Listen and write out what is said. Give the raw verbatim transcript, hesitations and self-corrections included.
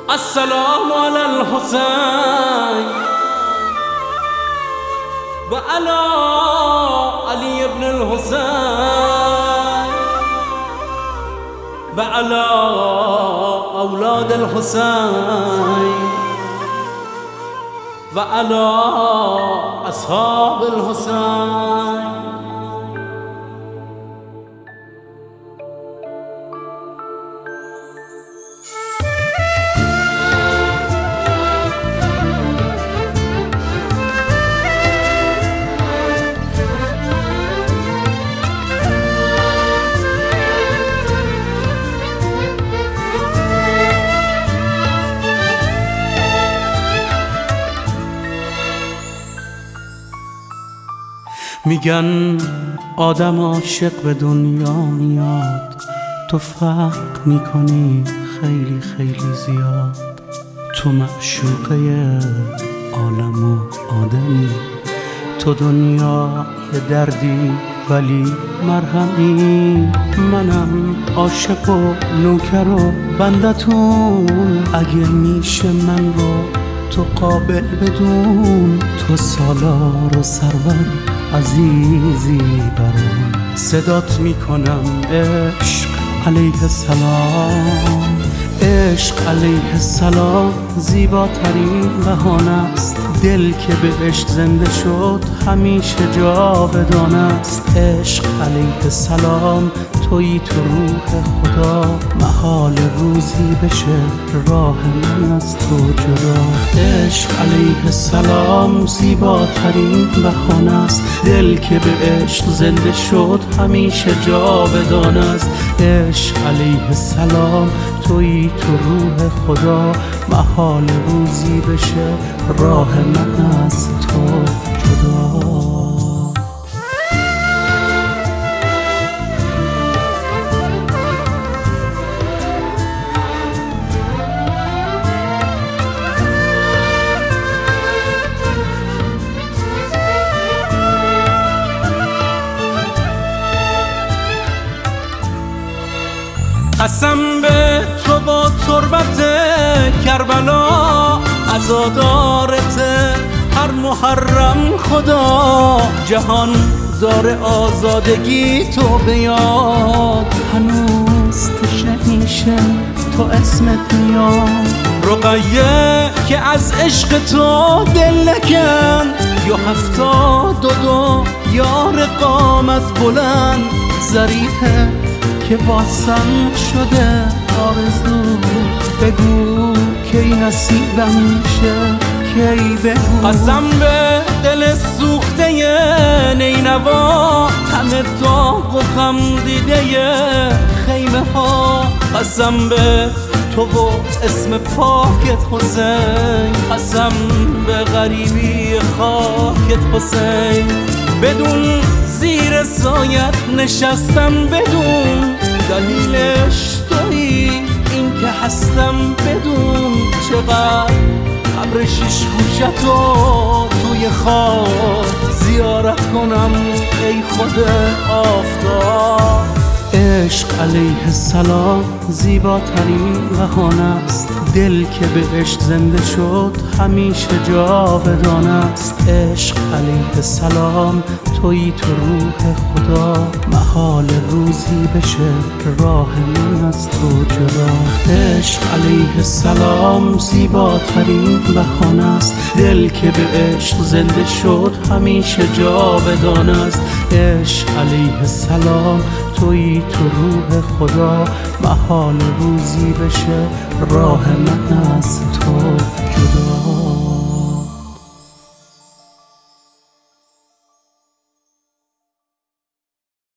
السلام على الحسين وعلى علي بن الحسين وعلى أولاد الحسين وعلى أصحاب الحسين. میگن آدم عاشق به دنیا میاد، تو فرق میکنی خیلی خیلی زیاد. تو معشوقه عالم و آدمی، تو دنیا یه دردی ولی مرهمی. منم عاشق و نوکر و بندتون، اگه میشه من رو تو قابل بدون. تو سالار و سرور عزیزی برام، صدات میکنم عشق علیه السلام. عشق علیه السلام زیباترین بهانه است. دل که به عشق زنده شد همیشه جاودانه است. عشق علیه السلام تویی تو روح خدا، محال روزی بشه راه من از تو جدا. عشق علیه السلام زیباترین بهانه است. دل که به عشق زنده شد همیشه جاودانه است. عشق علیه السلام تویی تو روح خدا، محال روزی بشه راه من از تو جدا. قسم به تو با تربت کربلا، عزادارت هر محرم خدا. جهان داره آزادگی تو بیاد، هنوز تشنیشه تو اسمت میاد. رقیه که از عشق تو دل نکن، یا هفتاد و دو یار قامت بلند. ظریفه که واسم شده آرزو، بگو کی نصیبم میشه کی بگو. قسم به دل سوخته نینوا، همه داغ و غم دیده خیمه ها. قسم به تو و اسم پاکت حسین، قسم به غریبی خاکت حسین. بدون زیر سایت نشستم، بدون دلیلش تویی این که هستم. بدون چقدر قبر شیش گوشتو توی خواب زیارت کنم ای خود آفتاب. عشق علیه السلام زیباترین بهانه است. دل که به عشق زنده شد همیشه جاودانه است. عشق علیه السلام تویی تو روح خدا، محال روزی بشه راه من از تو جدا. عشق علیه السلام زیباترین بهانه است. دل که به عشق زنده شد همیشه جاودانه است. عشق علیه السلام تویی تو روح خدا، محال روزی بشه راه من از تو